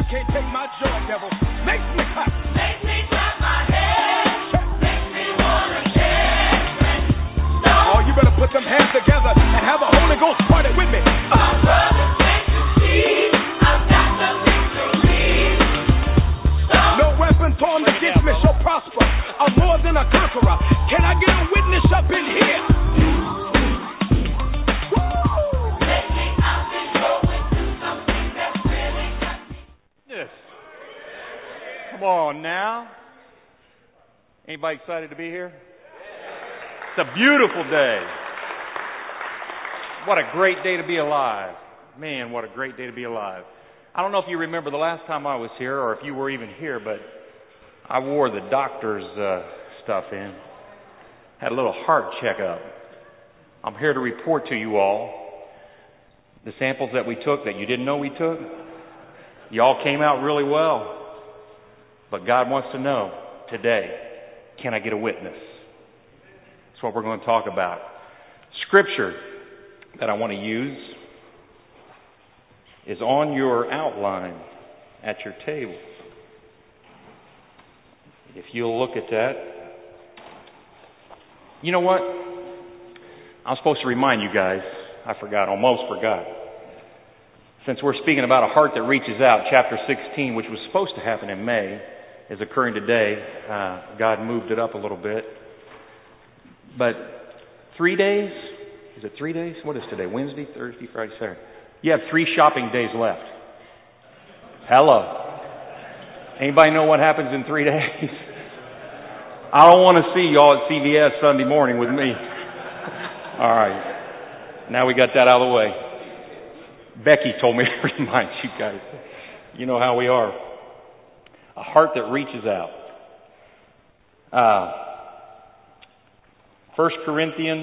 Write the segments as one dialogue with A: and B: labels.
A: can't take my joy, devil. Makes me clap.
B: Makes me clap my hands. Makes me wanna dance.
A: Oh, you better put them hands together and have a Holy Ghost party with me.
B: My brothers, can't you see? I've got the victory.
A: No weapon formed against me shall prosper. I'm more than a conqueror. Can I get a witness up in here?
B: Lately I've been going through something that's really got me.
C: Yes. Come on now. Anybody excited to be here? It's a beautiful day. What a great day to be alive. Man, what a great day to be alive. I don't know if you remember the last time I was here or if you were even here, but I wore the doctor's stuff in. Had a little heart checkup. I'm here to report to you all the samples that we took that you didn't know we took. Y'all came out really well. But God wants to know today, can I get a witness? That's what we're going to talk about. Scripture that I want to use is on your outline at your table. If you'll look at that. You know what? I'm supposed to remind you guys. I forgot, almost forgot. Since we're speaking about a heart that reaches out, chapter 16, which was supposed to happen in May, is occurring today. God moved it up a little bit. But 3 days? Is it 3 days? What is today? Wednesday, Thursday, Friday, Saturday. You have 3 shopping days left. Hello. Anybody know what happens in 3 days? I don't want to see y'all at CVS Sunday morning with me. All right. Now we got that out of the way. Becky told me to remind you guys. You know how we are. A heart that reaches out. 1 Corinthians.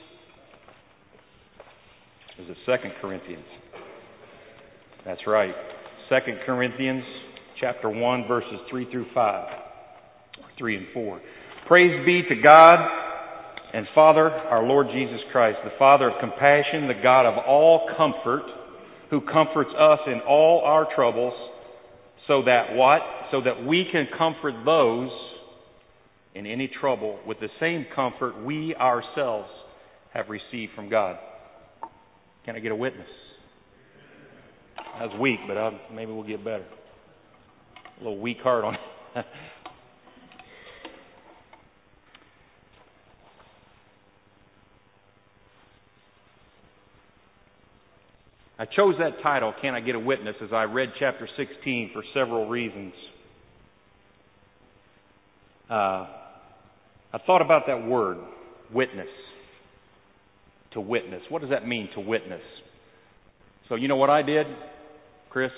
C: Is it 2 Corinthians? That's right. 2 Corinthians chapter 1 verses 3 through 5. 3 and 4. Praise be to God and Father, our Lord Jesus Christ, the Father of compassion, the God of all comfort, who comforts us in all our troubles, so that what? So that we can comfort those in any trouble with the same comfort we ourselves have received from God. Can I get a witness? That was weak, but maybe we'll get better. A little weak heart on it. I chose that title, Can I Get a Witness, as I read chapter 16 for several reasons. I thought about that word, witness. To witness. What does that mean, to witness? So you know what I did, Chris?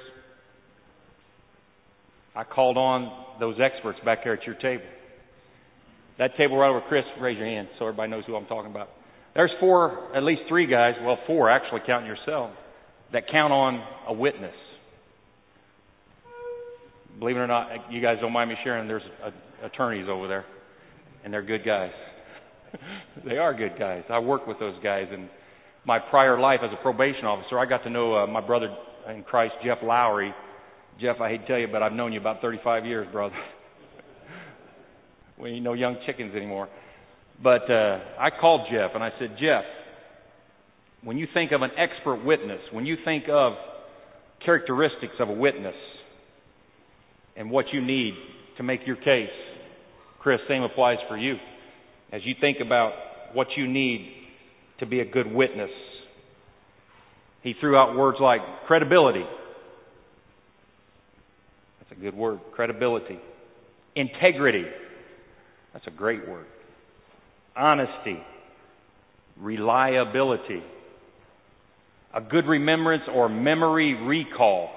C: I called on those experts back there at your table. That table right over, Chris, raise your hand so everybody knows who I'm talking about. There's at least 3 guys, well 4 actually counting yourself, that count on a witness. Believe it or not, you guys don't mind me sharing, there's attorneys over there, and they're good guys. They are good guys. I work with those guys. In my prior life as a probation officer, I got to know my brother in Christ, Jeff Lowry. Jeff, I hate to tell you, but I've known you about 35 years, brother. We ain't no young chickens anymore. But I called Jeff, and I said, Jeff, when you think of an expert witness, when you think of characteristics of a witness and what you need to make your case, Chris, same applies for you. As you think about what you need to be a good witness, he threw out words like credibility. That's a good word, credibility. Integrity. That's a great word. Honesty. Reliability. A good remembrance or memory recall.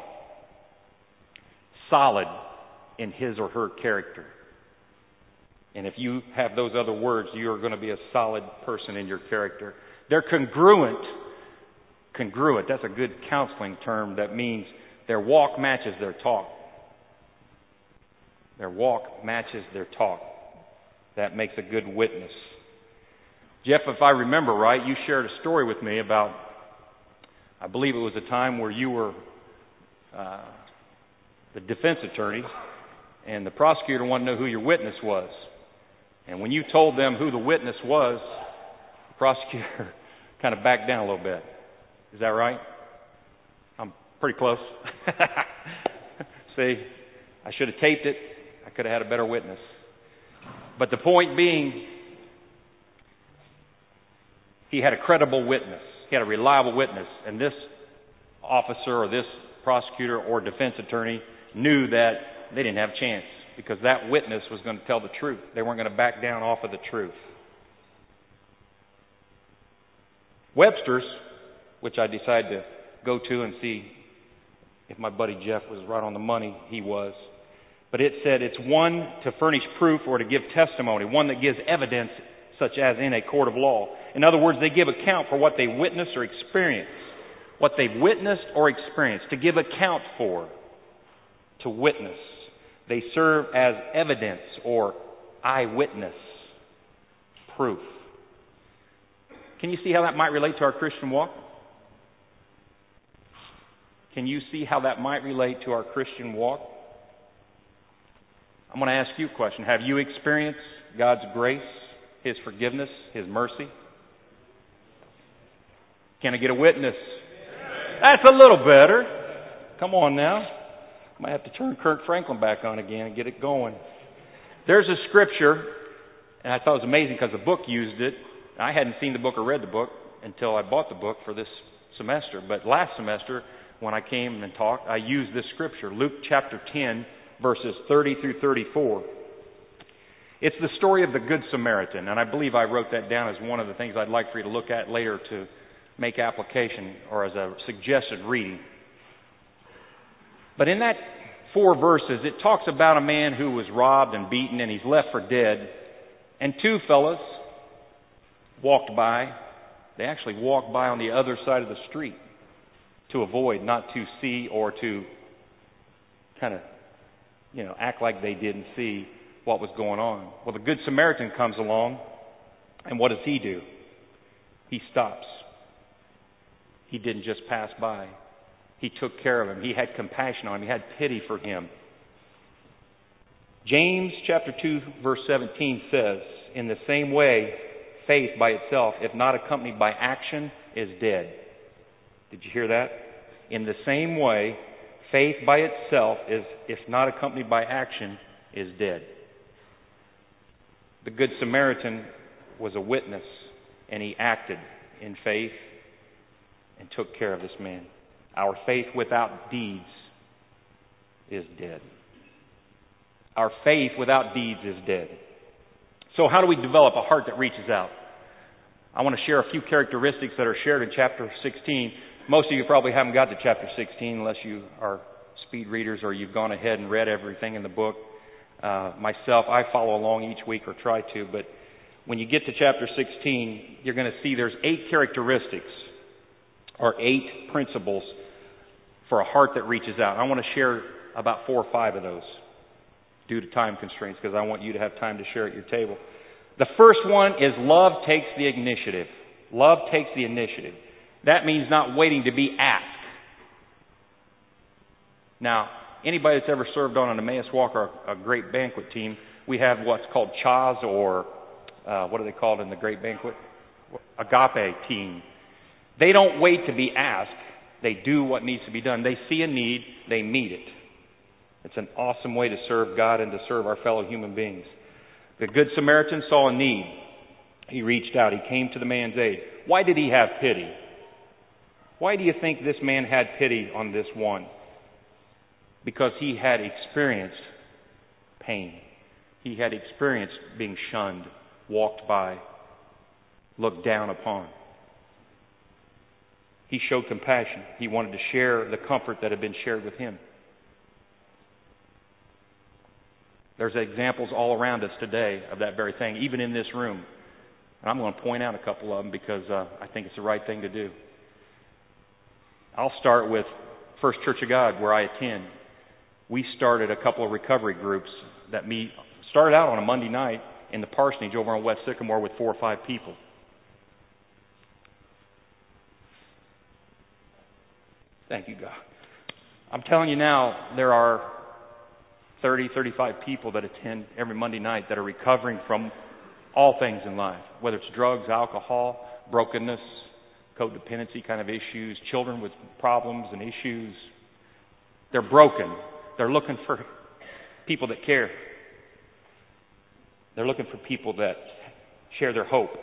C: Solid in his or her character. And if you have those other words, you are going to be a solid person in your character. They're congruent. Congruent, that's a good counseling term. That means their walk matches their talk. Their walk matches their talk. That makes a good witness. Jeff, if I remember right, you shared a story with me about, I believe it was a time where you were the defense attorney, and the prosecutor wanted to know who your witness was. And when you told them who the witness was, the prosecutor kind of backed down a little bit. Is that right? I'm pretty close. See, I should have taped it. I could have had a better witness. But the point being, he had a credible witness. He had a reliable witness. And this officer or this prosecutor or defense attorney knew that they didn't have a chance because that witness was going to tell the truth. They weren't going to back down off of the truth. Webster's, which I decided to go to and see if my buddy Jeff was right on the money, he was. But it said it's one to furnish proof or to give testimony, one that gives evidence such as in a court of law. In other words, they give account for what they witnessed or experienced. What they've witnessed or experienced, to give account for, to witness. They serve as evidence or eyewitness, proof. Can you see how that might relate to our Christian walk? Can you see how that might relate to our Christian walk? I'm going to ask you a question. Have you experienced God's grace, His forgiveness, His mercy? Can I get a witness? That's a little better. Come on now. I might have to turn Kirk Franklin back on again and get it going. There's a scripture, and I thought it was amazing because the book used it. I hadn't seen the book or read the book until I bought the book for this semester. But last semester, when I came and talked, I used this scripture, Luke chapter 10, verses 30 through 34. It's the story of the Good Samaritan, and I believe I wrote that down as one of the things I'd like for you to look at later to make application or as a suggested reading. But in that 4 verses, it talks about a man who was robbed and beaten and he's left for dead. And 2 fellas walked by. They actually walked by on the other side of the street to avoid, not to see or to kind of, act like they didn't see what was going on. Well, the Good Samaritan comes along, and what does he do? He stops. He didn't just pass by. He took care of him. He had compassion on him. He had pity for him. James chapter 2, verse 17 says, in the same way, faith by itself, if not accompanied by action, is dead. Did you hear that? In the same way, faith by itself, if not accompanied by action, is dead. The Good Samaritan was a witness, and he acted in faith and took care of this man. Our faith without deeds is dead. Our faith without deeds is dead. So how do we develop a heart that reaches out? I want to share a few characteristics that are shared in chapter 16. Most of you probably haven't got to chapter 16 unless you are speed readers or you've gone ahead and read everything in the book. Myself, I follow along each week or try to, but when you get to chapter 16, you're going to see there's 8 characteristics or 8 principles for a heart that reaches out. I want to share about 4 or 5 of those due to time constraints because I want you to have time to share at your table. The first one is love takes the initiative. Love takes the initiative. That means not waiting to be asked. Now, anybody that's ever served on an Emmaus Walk or a great banquet team, we have what's called CHAs or what are they called in the great banquet? Agape team. They don't wait to be asked. They do what needs to be done. They see a need, they meet it. It's an awesome way to serve God and to serve our fellow human beings. The Good Samaritan saw a need. He reached out. He came to the man's aid. Why did he have pity? Why do you think this man had pity on this one? Because he had experienced pain. He had experienced being shunned, walked by, looked down upon. He showed compassion. He wanted to share the comfort that had been shared with him. There's examples all around us today of that very thing, even in this room. And I'm going to point out a couple of them because I think it's the right thing to do. I'll start with First Church of God, where I attend. We started a couple of recovery groups that started out on a Monday night in the parsonage over on West Sycamore with 4 or 5 people. Thank you, God. I'm telling you now, there are 30, 35 people that attend every Monday night that are recovering from all things in life, whether it's drugs, alcohol, brokenness, codependency kind of issues, children with problems and issues. They're broken. They're looking for people that care. They're looking for people that share their hope,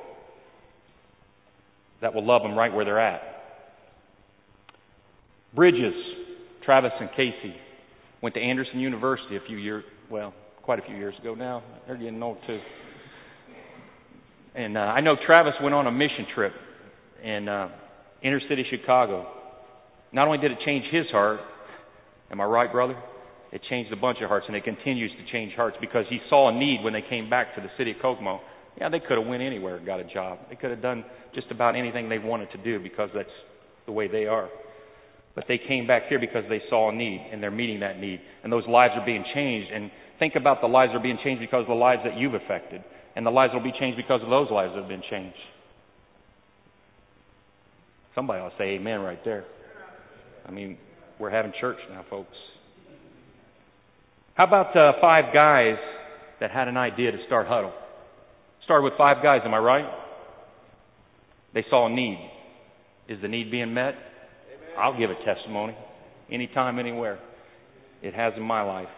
C: that will love them right where they're at. Bridges, Travis and Casey, went to Anderson University quite a few years ago now. They're getting old too. And I know Travis went on a mission trip in inner city Chicago. Not only did it change his heart, am I right, brother? It changed a bunch of hearts, and it continues to change hearts because he saw a need when they came back to the city of Kokomo. Yeah, they could have went anywhere and got a job. They could have done just about anything they wanted to do because that's the way they are. But they came back here because they saw a need, and they're meeting that need. And those lives are being changed. And think about the lives that are being changed because of the lives that you've affected. And the lives will be changed because of those lives that have been changed. Somebody ought to say amen right there. I mean, we're having church now, folks. How about 5 guys that had an idea to start Huddle? Started with 5 guys, am I right? They saw a need. Is the need being met? I'll give a testimony. Anytime, anywhere. It has in my life.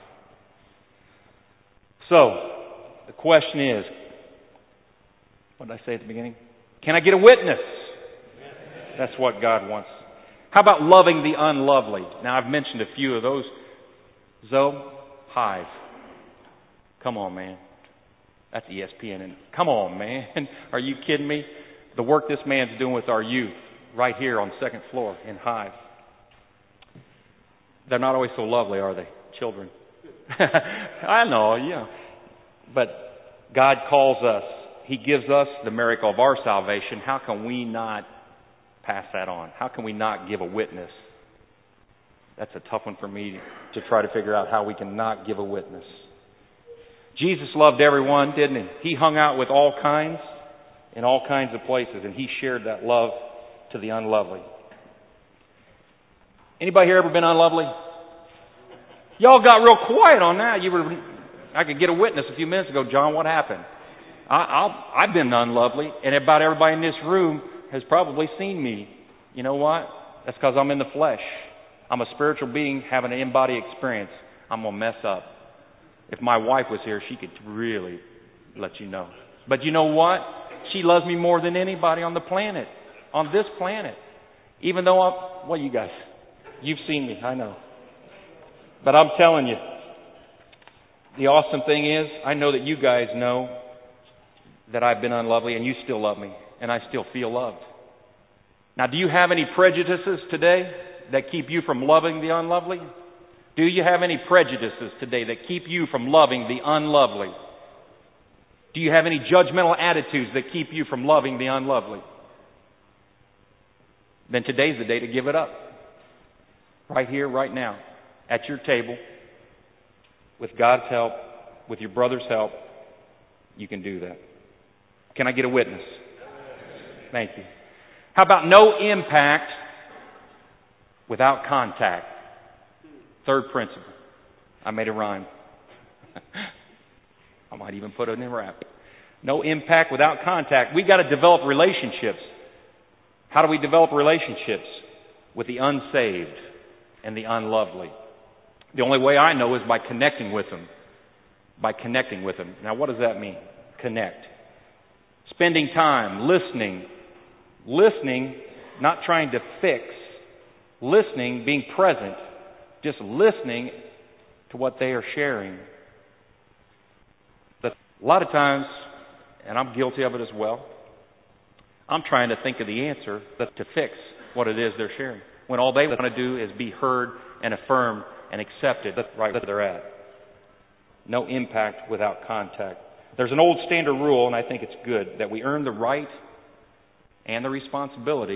C: So, the question is, what did I say at the beginning? Can I get a witness? That's what God wants. How about loving the unlovely? Now, I've mentioned a few of those. Zoe, Hive. Come on, man. That's ESPN. And come on, man. Are you kidding me? The work this man's doing with our youth right here on the 2nd floor in Hive. They're not always so lovely, are they? Children. I know, yeah. But God calls us. He gives us the miracle of our salvation. How can we not pass that on? How can we not give a witness? That's a tough one for me to try to figure out how we can not give a witness. Jesus loved everyone, didn't he? He hung out with all kinds in all kinds of places, and he shared that love to the unlovely. Anybody here ever been unlovely? Y'all got real quiet on that. I could get a witness a few minutes ago. John, what happened? I've been unlovely, and about everybody in this room has probably seen me. You know what? That's because I'm in the flesh. I'm a spiritual being having an in-body experience. I'm going to mess up. If my wife was here, she could really let you know. But you know what? She loves me more than anybody on the planet, on this planet. Even though you guys, you've seen me, I know. But I'm telling you, the awesome thing is, I know that you guys know that I've been unlovely and you still love me, and I still feel loved. Now, do you have any prejudices today that keep you from loving the unlovely? Do you have any prejudices today that keep you from loving the unlovely? Do you have any judgmental attitudes that keep you from loving the unlovely? Then today's the day to give it up. Right here, right now, at your table, with God's help, with your brother's help, you can do that. Can I get a witness? Thank you. How about no impact without contact? Third principle. I made a rhyme. I might even put it in rap. No impact without contact. We've got to develop relationships. How do we develop relationships? With the unsaved and the unlovely. The only way I know is by connecting with them. By connecting with them. Now, what does that mean? Connect. Spending time, listening. Listening, not trying to fix. Listening, being present. Just listening to what they are sharing. But a lot of times, and I'm guilty of it as well, I'm trying to think of the answer to fix what it is they're sharing. When all they want to do is be heard and affirmed and accepted right where they're at. No impact without contact. There's an old standard rule, and I think it's good, that we earn the right and the responsibility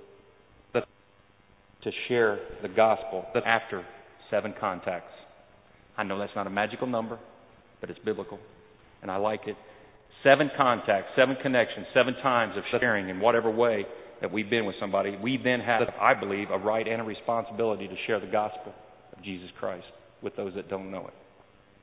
C: to share the gospel after 7 contacts. I know that's not a magical number, but it's biblical, and I like it. 7 contacts, 7 connections, 7 times of sharing in whatever way that we've been with somebody. We then have, I believe, a right and a responsibility to share the gospel of Jesus Christ with those that don't know it.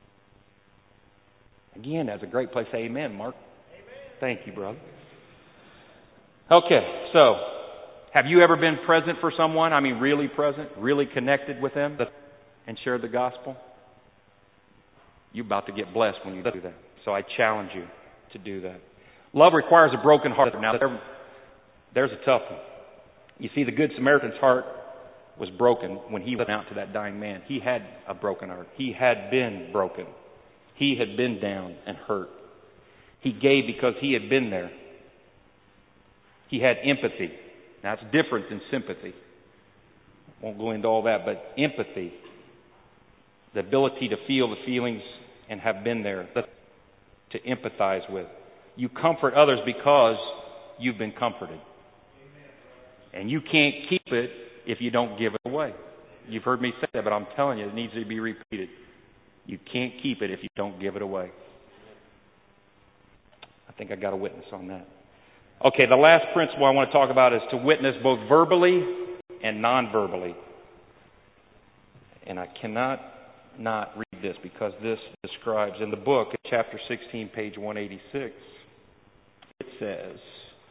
C: Again, that's a great place. Amen, Mark. Thank you, brother. Okay, so have you ever been present for someone? I mean, really present, really connected with them and shared the gospel? You're about to get blessed when you do that. So I challenge you to do that. Love requires a broken heart. Now, there's a tough one. You see, the Good Samaritan's heart was broken when he went out to that dying man. He had a broken heart. He had been broken. He had been down and hurt. He gave because he had been there. He had empathy. Now, it's different than sympathy. Won't go into all that, but empathy, the ability to feel the feelings and have been there, to empathize with. You comfort others because you've been comforted. And you can't keep it if you don't give it away. You've heard me say that, but I'm telling you, it needs to be repeated. You can't keep it if you don't give it away. I think I got a witness on that. Okay, the last principle I want to talk about is to witness both verbally and non-verbally. And I cannot not read this because this describes, in the book, chapter 16, page 186, it says,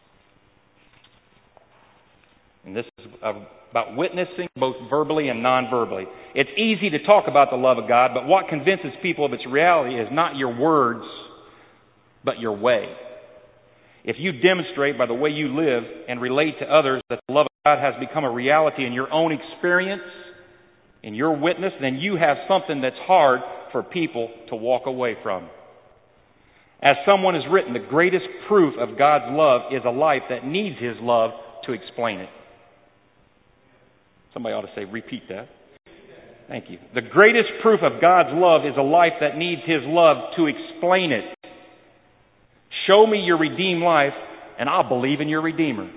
C: and this is about witnessing both verbally and non-verbally. It's easy to talk about the love of God, but what convinces people of its reality is not your words, but your way. If you demonstrate by the way you live and relate to others that the love of God has become a reality in your own experience, in your witness, then you have something that's hard for people to walk away from. As someone has written, the greatest proof of God's love is a life that needs His love to explain it. Somebody ought to say, repeat that. Thank you. The greatest proof of God's love is a life that needs His love to explain it. Show me your redeemed life, and I'll believe in your Redeemer.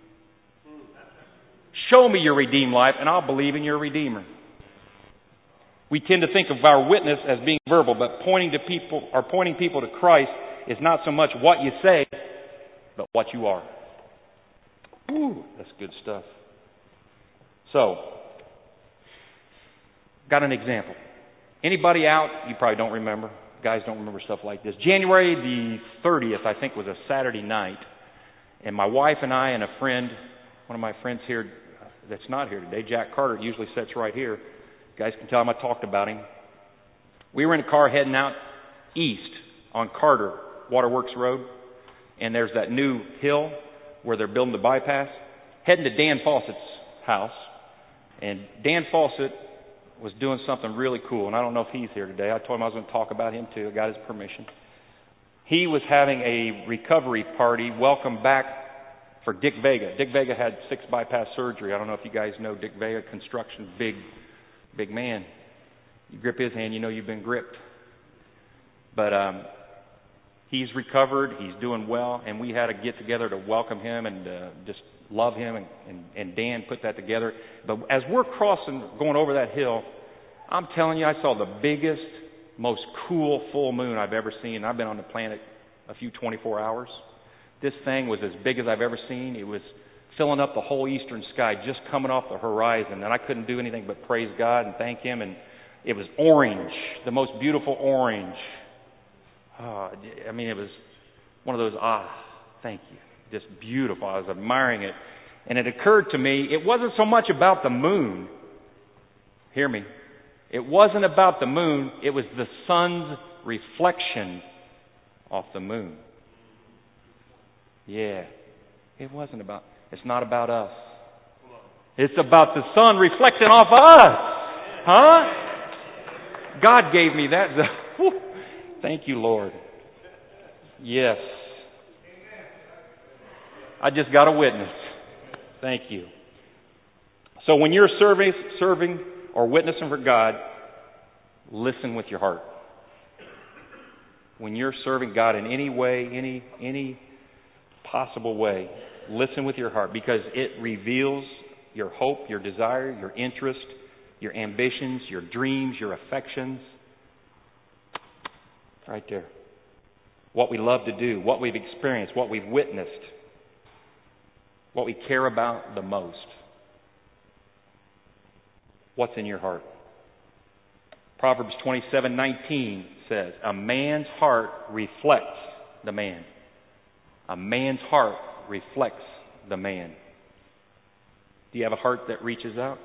C: Show me your redeemed life, and I'll believe in your Redeemer. We tend to think of our witness as being verbal, but pointing people to Christ is not so much what you say, but what you are. Ooh, that's good stuff. So, got an example. Anybody out? You probably don't remember. Guys don't remember stuff like this. January the 30th, I think, was a Saturday night. And my wife and I and a friend, one of my friends here that's not here today, Jack Carter, usually sits right here. You guys can tell him I talked about him. We were in a car heading out east on Carter, Waterworks Road. And there's that new hill where they're building the bypass. Heading to Dan Fawcett's house. And Dan Fawcett was doing something really cool. And I don't know if he's here today. I told him I was going to talk about him too. I got his permission. He was having a recovery party, welcome back for Dick Vega. Dick Vega had 6 bypass surgery. I don't know if you guys know Dick Vega, construction, big man. You grip his hand, you know you've been gripped. But he's recovered. He's doing well. And we had a get-together to welcome him and just love him. And Dan put that together. But as we're going over that hill, I'm telling you, I saw the biggest, most cool full moon I've ever seen. I've been on the planet a few 24 hours. This thing was as big as I've ever seen. It was filling up the whole eastern sky, just coming off the horizon. And I couldn't do anything but praise God and thank Him. And it was orange, the most beautiful orange. I mean, it was one of those, thank you. Just beautiful. I was admiring it. And it occurred to me, it wasn't so much about the moon. Hear me. It wasn't about the moon. It was the sun's reflection off the moon. Yeah. It's not about us. It's about the sun reflecting off us. Huh? God gave me that. Thank you, Lord. Yes. I just got a witness. Thank you. So when you're serving or witnessing for God, listen with your heart. When you're serving God in any way, any possible way, listen with your heart, because it reveals your hope, your desire, your interest, your ambitions, your dreams, your affections. Right there. What we love to do, what we've experienced, what we've witnessed, what we care about the most. What's in your heart? Proverbs 27:19 says. A man's heart reflects the man. A man's heart reflects the man. Do you have a heart that reaches out?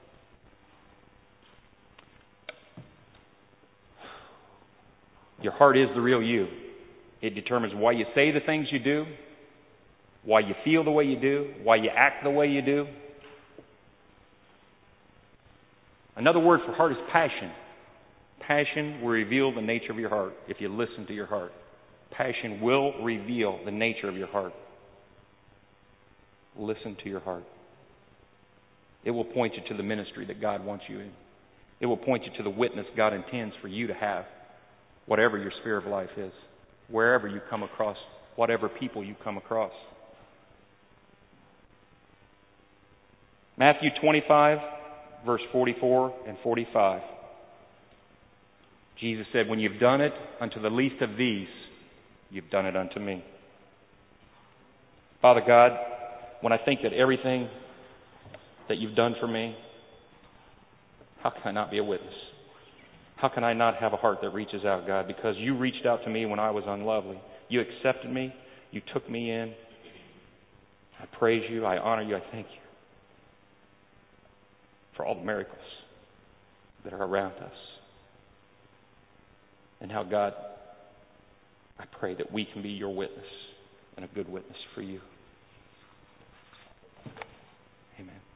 C: Your heart is the real you. It determines why you say the things you do, why you feel the way you do, why you act the way you do. Another word for heart is passion. Passion will reveal the nature of your heart if you listen to your heart. Passion will reveal the nature of your heart. Listen to your heart. It will point you to the ministry that God wants you in. It will point you to the witness God intends for you to have, whatever your sphere of life is, wherever you come across, whatever people you come across. Matthew 25, verse 44 and 45. Jesus said, when you've done it unto the least of these, you've done it unto me. Father God, when I think that everything that you've done for me, how can I not be a witness? How can I not have a heart that reaches out, God? Because you reached out to me when I was unlovely. You accepted me. You took me in. I praise you. I honor you. I thank you for all the miracles that are around us. And how, God, I pray that we can be your witness and a good witness for you. Amen.